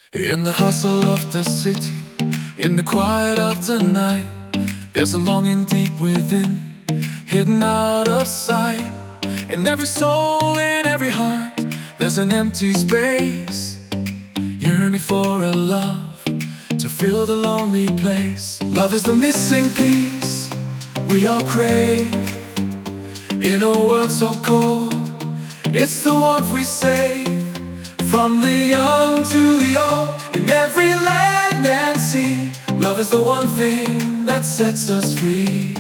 In the hustle of the city, in the quiet of the night, there's a longing deep within, hidden out of sight. In every soul, in every heart, there's an empty space, yearning for a love to fill the lonely place. Love is the missing piece we all crave. In a world so cold, it's the warmth we save. From the young to the old, in every land and sea, love is the one thing that sets us free.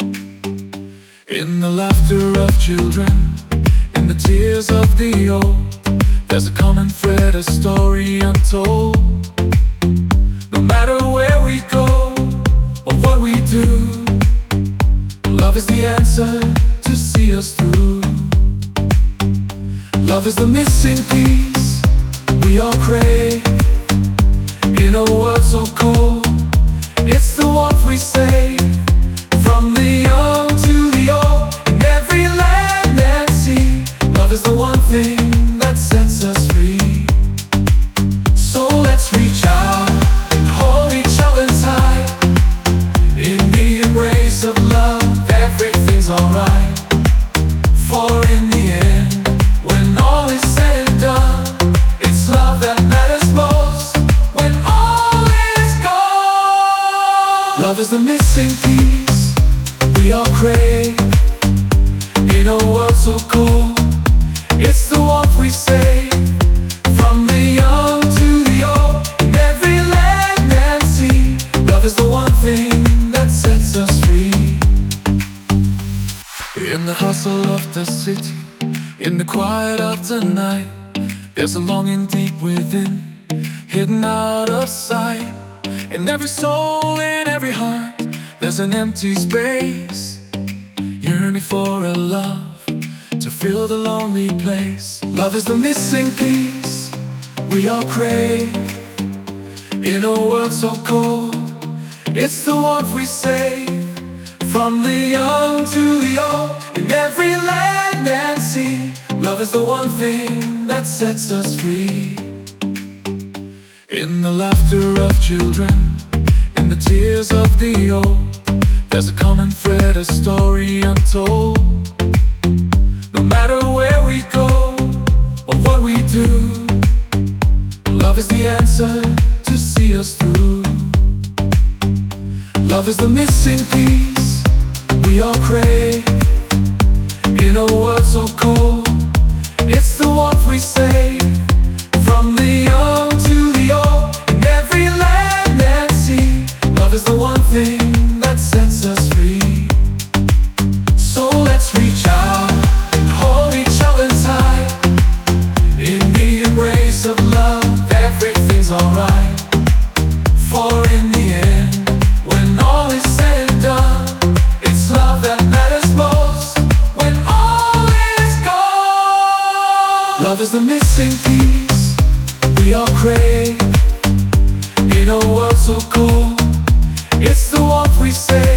In the laughter of children, in the tears of the old, there's a common thread, a story untold. No matter where we go or what we do, love is the answer to see us through. Love is the missing piece we all crave. In a world so cold, it's the warmth we save. From the young to the old, in every land and sea, love is the one thing that sets us free. So let's reach out and hold each other tight. In the embrace of love, everything's alright. For in the end, when all is said and done, it's love that matters most. When all is gone, love is the missing piece we all crave. In a world so cold, it's the warmth we save. From the young to the old, in every land and sea, love is the one thing that sets us free. In the hustle of the city, in the quiet of the night, there's a longing deep within, hidden out of sight. In every soul, in every heart, there's an empty space, yearning for a love to fill the lonely place. Love is the missing piece we all crave. In a world so cold, it's the warmth we save. From the young to the old, in every land and sea, love is the one thing that sets us free. In the laughter of children, in the tears of the old, there's a common thread, a story untold. No matter where we go or what we do, love is the answer to see us through. Love is the missing piece we all crave. In a world so cold, it's the warmth we save. From the young to the old, in every land and sea, love is the one thing that sets us free. So let's reach out and hold each other tight. In the embrace of love, everything's alright. For in the end, when all is said and done, it's love that matters most. When all is gone, love is the missing piece we all crave. In a world so cold, it's the warmth we save.